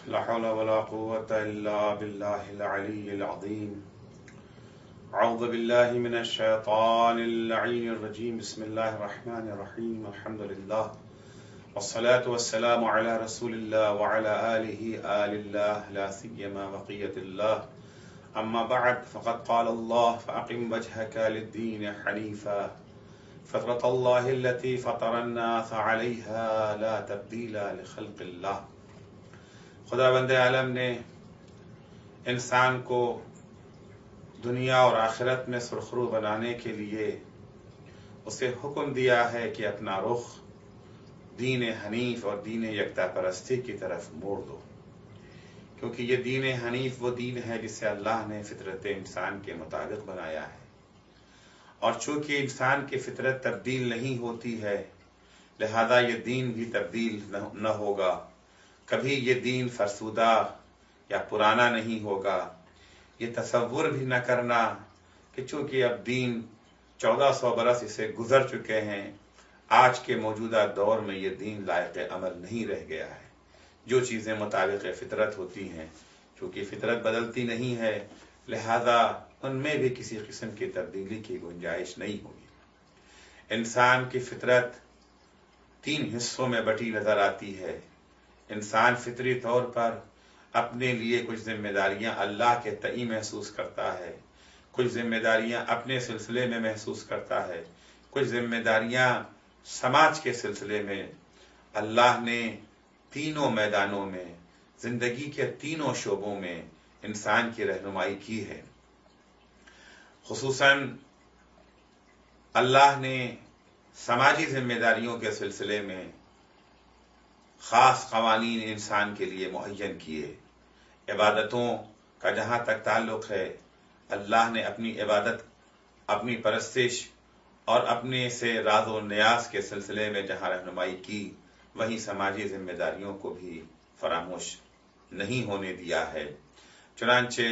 لا حول ولا قوة إلا بالله العلي العظيم. أعوذ بالله من الشيطان اللعين الرجيم. بسم الله الرحمن الرحيم. الحمد لله والصلاة والسلام على رسول الله وعلى آل الله لا سيما بقية الله. أما بعد فقد قال الله فأقم وجهك للدين حنيفا فطرة الله التي فطر الناس عليها لا تبديل لخلق الله. خداوند عالم نے انسان کو دنیا اور آخرت میں سرخرو بنانے کے لیے اسے حکم دیا ہے کہ اپنا رخ دین حنیف اور دین یکتا پرستی کی طرف موڑ دو، کیونکہ یہ دین حنیف وہ دین ہے جسے اللہ نے فطرت انسان کے مطابق بنایا ہے، اور چونکہ انسان کی فطرت تبدیل نہیں ہوتی ہے لہذا یہ دین بھی تبدیل نہ ہوگا، کبھی یہ دین فرسودہ یا پرانا نہیں ہوگا۔ یہ تصور بھی نہ کرنا کہ چونکہ اب دین 1400 برس اسے گزر چکے ہیں، آج کے موجودہ دور میں یہ دین لائق عمل نہیں رہ گیا ہے۔ جو چیزیں مطابق فطرت ہوتی ہیں، چونکہ فطرت بدلتی نہیں ہے لہذا ان میں بھی کسی قسم کی تبدیلی کی گنجائش نہیں ہوگی۔ انسان کی فطرت 3 حصوں میں بٹی نظر آتی ہے۔ انسان فطری طور پر اپنے لیے کچھ ذمہ داریاں اللہ کے تئیں محسوس کرتا ہے، کچھ ذمہ داریاں اپنے سلسلے میں محسوس کرتا ہے، کچھ ذمہ داریاں سماج کے سلسلے میں۔ اللہ نے تینوں میدانوں میں، زندگی کے تینوں شعبوں میں انسان کی رہنمائی کی ہے۔ خصوصاً اللہ نے سماجی ذمہ داریوں کے سلسلے میں خاص قوانین انسان کے لیے معین کیے۔ عبادتوں کا جہاں تک تعلق ہے، اللہ نے اپنی عبادت، اپنی پرستش اور اپنے سے راز و نیاز کے سلسلے میں جہاں رہنمائی کی، وہیں سماجی ذمہ داریوں کو بھی فراموش نہیں ہونے دیا ہے۔ چنانچہ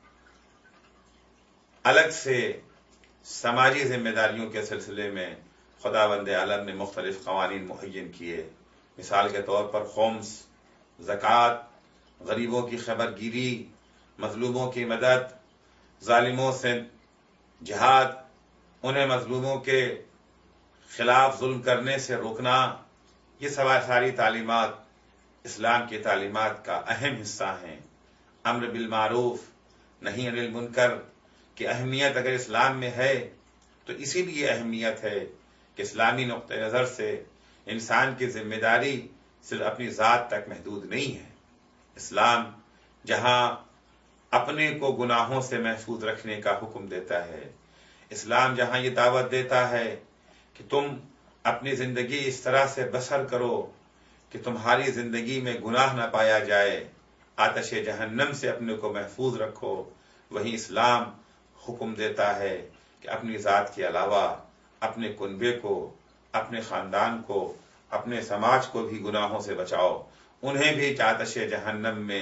الگ سے سماجی ذمہ داریوں کے سلسلے میں خداوند عالم نے مختلف قوانین معین کیے۔ مثال کے طور پر خمس، زکوٰۃ، غریبوں کی خبر گیری، مظلوموں کی مدد، ظالموں سے جہاد، انہیں مظلوموں کے خلاف ظلم کرنے سے روکنا، یہ ساری تعلیمات اسلام کی تعلیمات کا اہم حصہ ہیں۔ امر بالمعروف نہی عن المنکر کی اہمیت اگر اسلام میں ہے تو اسی لیے اہمیت ہے کہ اسلامی نقطہ نظر سے انسان کی ذمہ داری صرف اپنی ذات تک محدود نہیں ہے۔ اسلام جہاں اپنے کو گناہوں سے محفوظ رکھنے کا حکم دیتا ہے، اسلام جہاں یہ دعوت دیتا ہے کہ تم اپنی زندگی اس طرح سے بسر کرو کہ تمہاری زندگی میں گناہ نہ پایا جائے، آتش جہنم سے اپنے کو محفوظ رکھو، وہیں اسلام حکم دیتا ہے کہ اپنی ذات کے علاوہ اپنے کنبے کو، اپنے خاندان کو، اپنے سماج کو بھی گناہوں سے بچاؤ، انہیں بھی آتش جہنم میں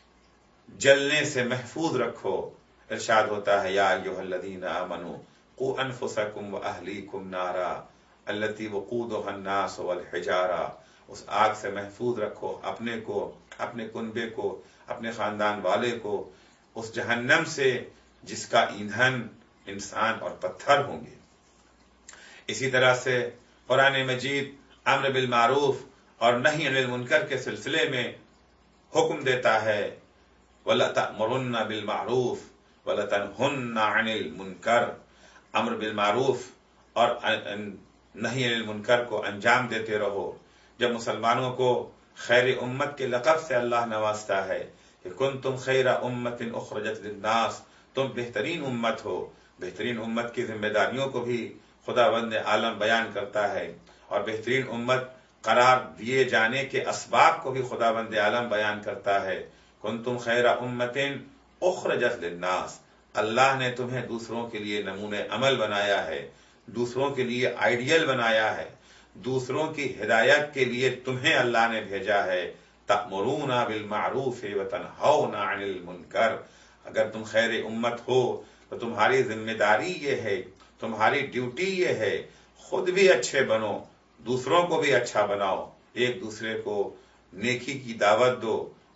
جلنے سے محفوظ رکھو۔ ارشاد ہوتا ہے یا ایھا الذین آمنوا قوا انفسکم واہلیکم نارا التی وقودھا الناس والحجارہ، اس آگ سے محفوظ رکھو اپنے کو، اپنے کنبے کو، اپنے خاندان والے کو، اس جہنم سے جس کا ایندھن انسان اور پتھر ہوں گے۔ اسی طرح سے قرآن مجید امر بالمعروف اور نہی عن المنکر کے سلسلے میں حکم دیتا ہے وَلَا تَأْمُرُنَّ بِالْمَعْرُوفِ وَلَا تَنْهُنَّ عَنِ الْمُنْكَرِ، امر بالمعروف اور نہی عن المنکر کو انجام دیتے رہو۔ جب مسلمانوں کو خیر امت کے لقب سے اللہ نوازتا ہے کہ کنتم خیر امت اخرجت للناس، تم بہترین امت ہو، بہترین امت کی ذمہ داریوں کو بھی خداوند عالم بیان کرتا ہے، اور بہترین امت قرار دیے جانے کے اسباب کو بھی خداوند عالم بیان کرتا ہے۔ کنتم خیر امت اخرجت للناس، اللہ نے تمہیں دوسروں کے لیے نمونہ عمل بنایا ہے، دوسروں کے لیے آئیڈیل بنایا ہے، دوسروں کی ہدایت کے لیے تمہیں اللہ نے بھیجا ہے۔ تأمرون بالمعروف وتنہون عن المنکر، اگر تم خیر امت ہو تو تمہاری ذمہ داری یہ ہے، تمہاری ڈیوٹی یہ ہے، خود بھی اچھے بنو، دوسروں کو بھی اچھا بناؤ، ایک دوسرے کو نیکی کی دعوت دو،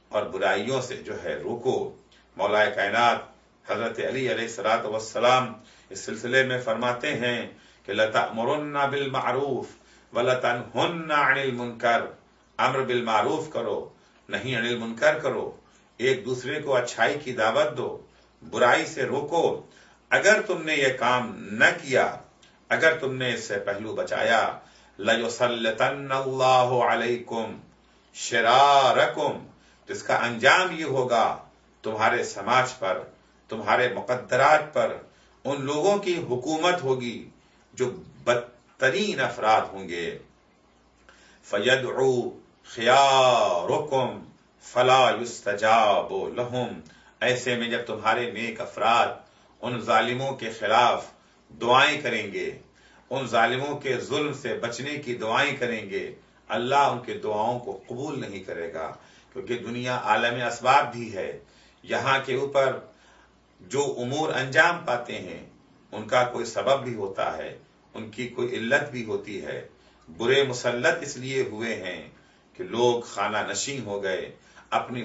اور برائیوں سے جو ہے روکو۔ مولا کائنات حضرت علی علیہ الصلوۃ والسلام اس سلسلے میں فرماتے ہیں کہ لَتَأْمُرُنَّ بِالْمَعْرُوفِ وَلَتَنْهُنَّ عَنِ الْمُنْكَرِ، امر بالمعروف کرو، نہیں عن المنکر کرو، ایک دوسرے کو اچھائی کی دعوت دو، برائی سے روکو۔ اگر تم نے یہ کام نہ کیا، اگر تم نے اس سے پہلو بچایا، لَيُسَلِّطَنَّ اللَّهُ عَلَيْكُمْ شِرَارَكُمْ، تو اس کا انجام یہ ہوگا تمہارے سماج پر، تمہارے مقدرات پر ان لوگوں کی حکومت ہوگی جو بدترین افراد ہوں گے۔ فَيَدْعُو خِيَارُكُمْ فَلَا يُسْتَجَابُ لَهُمْ، ایسے میں جب تمہارے نیک افراد ان ظالموں کے خلاف دعائیں کریں گے، ان ظالموں کے ظلم سے بچنے کی دعائیں کریں گے، اللہ ان کے دعاؤں کو قبول نہیں کرے گا، کیونکہ دنیا عالم اسباب بھی ہے۔ یہاں کے اوپر جو امور انجام پاتے ہیں ان کا کوئی سبب بھی ہوتا ہے، ان کی کوئی علت بھی ہوتی ہے۔ برے مسلط اس لیے ہوئے ہیں کہ لوگ خانہ نشین ہو گئے، اپنی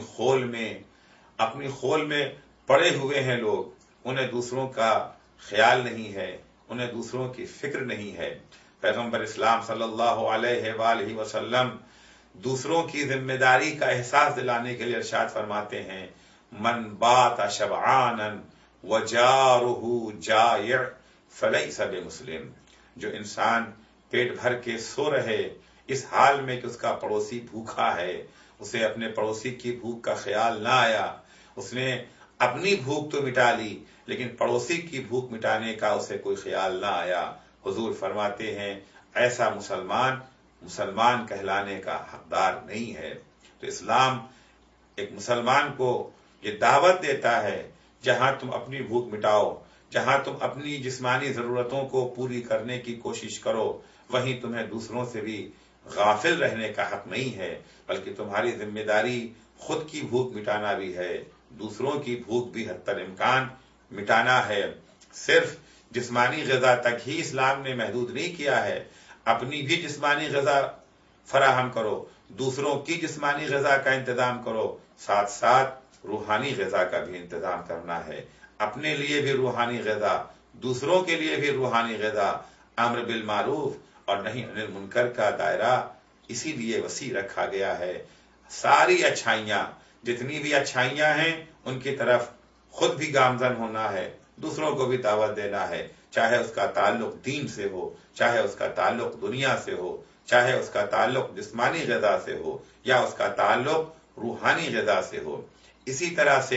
خول میں پڑے ہوئے ہیں لوگ، انہیں دوسروں کا خیال نہیں ہے، انہیں دوسروں کی فکر نہیں ہے۔ پیغمبر اسلام صلی اللہ علیہ وآلہ وسلم دوسروں کی ذمہ داری کا احساس دلانے کے لیے ارشاد فرماتے ہیں، من بات شبعانا وجارہ جائع فلیس بمسلم، جو انسان پیٹ بھر کے سو رہے اس حال میں کہ اس کا پڑوسی بھوکا ہے، اسے اپنے پڑوسی کی بھوک کا خیال نہ آیا، اس نے اپنی بھوک تو مٹا لی لیکن پڑوسی کی بھوک مٹانے کا اسے کوئی خیال نہ آیا، حضور فرماتے ہیں ایسا مسلمان کہلانے کا حقدار نہیں ہے۔ تو اسلام ایک مسلمان کو یہ دعوت دیتا ہے، جہاں تم اپنی بھوک مٹاؤ، جہاں تم اپنی جسمانی ضرورتوں کو پوری کرنے کی کوشش کرو، وہیں تمہیں دوسروں سے بھی غافل رہنے کا حق نہیں ہے، بلکہ تمہاری ذمہ داری خود کی بھوک مٹانا بھی ہے، دوسروں کی بھوک بھی حتی الامکان مٹانا ہے۔ صرف جسمانی غذا تک ہی اسلام نے محدود نہیں کیا ہے، اپنی بھی جسمانی غذا فراہم کرو، دوسروں کی جسمانی غذا کا انتظام کرو، ساتھ ساتھ روحانی غذا کا بھی انتظام کرنا ہے، اپنے لیے بھی روحانی غذا، دوسروں کے لیے بھی روحانی غذا۔ امر بالمعروف اور نہی عن المنکر کا دائرہ اسی لیے وسیع رکھا گیا ہے۔ ساری اچھائیاں، جتنی بھی اچھائیاں ہیں ان کی طرف خود بھی گامزن ہونا ہے، دوسروں کو بھی دعوت دینا ہے، چاہے اس کا تعلق دین سے ہو، چاہے اس کا تعلق دنیا سے ہو، چاہے اس کا تعلق جسمانی غذا سے ہو یا اس کا تعلق روحانی غذا سے ہو۔ اسی طرح سے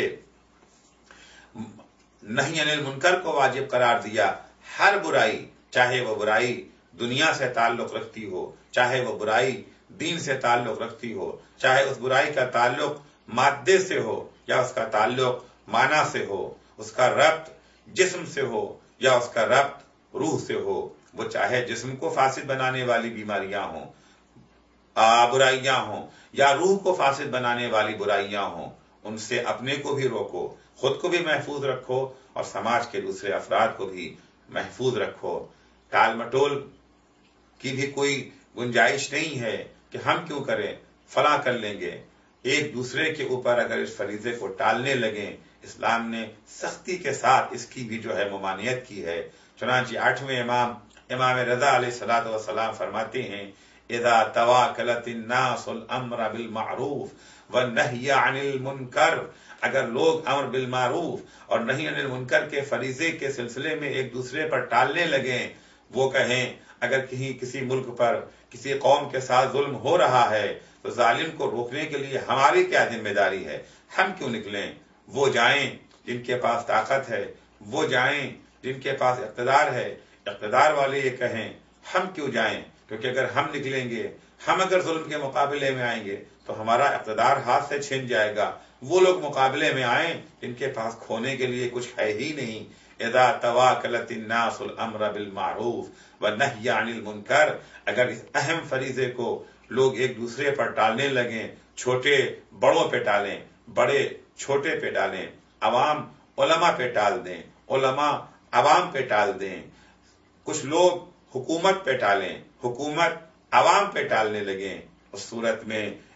نہی عن المنکر کو واجب قرار دیا، ہر برائی، چاہے وہ برائی دنیا سے تعلق رکھتی ہو، چاہے وہ برائی دین سے تعلق رکھتی ہو، چاہے اس برائی کا تعلق مادے سے ہو یا اس کا تعلق معنی سے ہو، اس کا ربط جسم سے ہو یا اس کا ربط روح سے ہو، وہ چاہے جسم کو فاسد بنانے والی بیماریاں ہوں، برائیاں ہوں، یا روح کو فاسد بنانے والی برائیاں ہوں، ان سے اپنے کو بھی روکو، خود کو بھی محفوظ رکھو اور سماج کے دوسرے افراد کو بھی محفوظ رکھو۔ ٹال مٹول کی بھی کوئی گنجائش نہیں ہے کہ ہم کیوں کریں، فلاں کر لیں گے۔ ایک دوسرے کے اوپر اگر اس فریضے کو ٹالنے لگیں، اسلام نے سختی کے ساتھ اس کی بھی جو ہے ممانعت کی ہے۔ چنانچہ 8ویں امام رضا علیہ الصلوۃ والسلام فرماتے ہیں، اذا تواکلت الناس الامر بالمعروف والنہی عن المنکر، اگر لوگ امر بالمعروف اور نہی عن المنکر کے فریضے کے سلسلے میں ایک دوسرے پر ٹالنے لگیں، وہ کہیں اگر کہیں کسی ملک پر کسی قوم کے ساتھ ظلم ہو رہا ہے تو ظالم کو روکنے کے لیے ہماری کیا ذمہ داری ہے، ہم کیوں نکلیں؟ وہ جائیں جن کے پاس طاقت ہے، وہ جائیں جن کے پاس اقتدار ہے، اقتدار والے یہ کہیں ہم کیوں جائیں، کیونکہ اگر ہم نکلیں گے، ہم اگر ظلم کے مقابلے میں آئیں گے تو ہمارا اقتدار ہاتھ سے چھن جائے گا، وہ لوگ مقابلے میں آئیں جن کے پاس کھونے کے لیے کچھ ہے ہی نہیں۔ اذا تواکلت الناس الامر بالمعروف والنہی عن المنکر، اگر اس اہم فریضے کو لوگ ایک دوسرے پر ٹالنے لگیں، چھوٹے بڑوں پہ ٹالیں، بڑے چھوٹے پہ ڈالیں، عوام علماء پہ ٹال دیں، علماء عوام پہ ٹال دیں، کچھ لوگ حکومت پہ ٹالیں، حکومت عوام پہ ٹالنے لگیں، اس صورت میں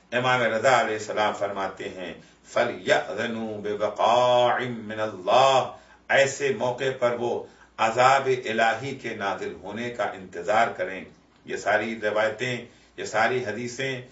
امام رضا علیہ السلام فرماتے ہیں فَلْيَأْذَنُوا بِبَقَاعٍ مِّنَ اللَّهِ، ایسے موقع پر وہ عذاب الہی کے نازل ہونے کا انتظار کریں۔ یہ ساری روایتیں، یہ ساری حدیثیں،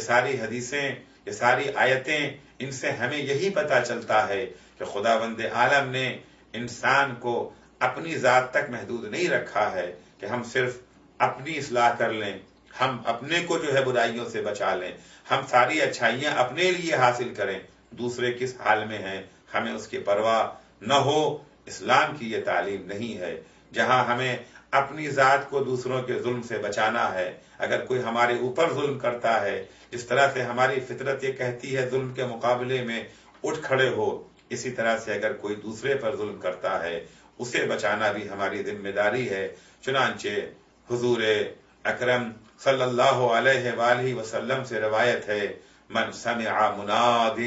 یہ ساری آیتیں، ان سے ہمیں یہی پتہ چلتا ہے کہ خداوند عالم نے انسان کو اپنی ذات تک محدود نہیں رکھا ہے کہ ہم صرف اپنی اصلاح کر لیں، ہم اپنے کو جو ہے برائیوں سے بچا لیں، ہم ساری اچھائیاں اپنے لیے حاصل کریں، دوسرے کس حال میں ہیں ہمیں اس کی پرواہ نہ ہو۔ اسلام کی یہ تعلیم نہیں ہے۔ جہاں ہمیں اپنی ذات کو دوسروں کے ظلم سے بچانا ہے، اگر کوئی ہمارے اوپر ظلم کرتا ہے، جس طرح سے ہماری فطرت یہ کہتی ہے ظلم کے مقابلے میں اٹھ کھڑے ہو، اسی طرح سے اگر کوئی دوسرے پر ظلم کرتا ہے اسے بچانا بھی ہماری ذمہ داری ہے۔ چنانچہ حضور اکرم صلی اللہ علیہ وآلہ وسلم سے روایت ہے من سمع مناد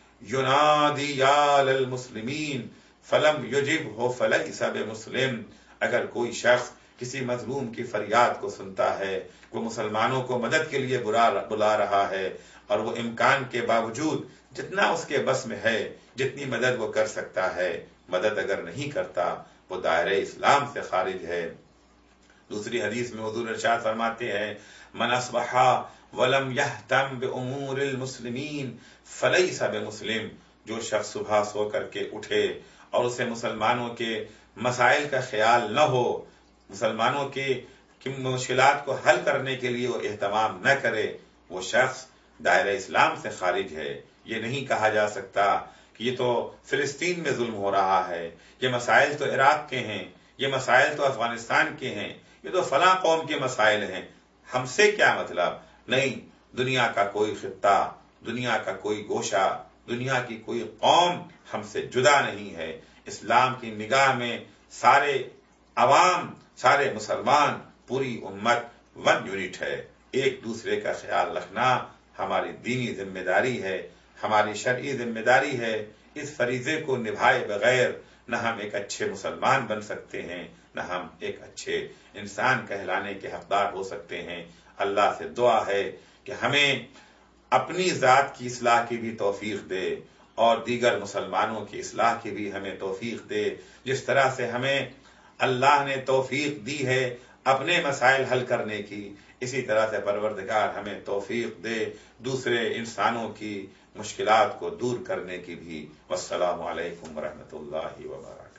ینادی یا للمسلمین فلم یجبہ فلیس بمسلم، اگر کوئی شخص کسی مظلوم کی فریاد کو سنتا ہے، وہ مسلمانوں کو مدد کے لیے بلا رہا ہے، اور وہ امکان کے باوجود جتنا اس کے بس میں ہے، جتنی مدد وہ کر سکتا ہے، مدد اگر نہیں کرتا وہ دائرہ اسلام سے خارج ہے۔ دوسری حدیث میں حضور ارشاد فرماتے ہیں من اصبح ولم یہتم بامور المسلمین فلیس بمسلم، جو شخص صبح سو کر کے اٹھے اور اسے مسلمانوں کے مسائل کا خیال نہ ہو، مسلمانوں کی مشکلات کو حل کرنے کے لیے وہ اہتمام نہ کرے، وہ شخص دائرہ اسلام سے خارج ہے۔ یہ نہیں کہا جا سکتا کہ یہ تو فلسطین میں ظلم ہو رہا ہے، یہ مسائل تو عراق کے ہیں، یہ مسائل تو افغانستان کے ہیں، یہ تو فلاں قوم کے مسائل ہیں، ہم سے کیا مطلب؟ نہیں، دنیا کا کوئی خطہ، دنیا کا کوئی گوشہ، دنیا کی کوئی قوم ہم سے جدا نہیں ہے۔ اسلام کی نگاہ میں سارے عوام، سارے مسلمان، پوری امت ون یونٹ ہے۔ ایک دوسرے کا خیال رکھنا ہماری دینی ذمہ داری ہے، ہماری شرعی ذمہ داری ہے۔ اس فریضے کو نبھائے بغیر نہ ہم ایک اچھے مسلمان بن سکتے ہیں، نہ ہم ایک اچھے انسان کہلانے کے حقدار ہو سکتے ہیں۔ اللہ سے دعا ہے کہ ہمیں اپنی ذات کی اصلاح کی بھی توفیق دے اور دیگر مسلمانوں کی اصلاح کی بھی ہمیں توفیق دے، جس طرح سے ہمیں اللہ نے توفیق دی ہے اپنے مسائل حل کرنے کی، اسی طرح سے پروردگار ہمیں توفیق دے دوسرے انسانوں کی مشکلات کو دور کرنے کی بھی۔ والسلام علیکم ورحمۃ اللہ وبرکاتہ۔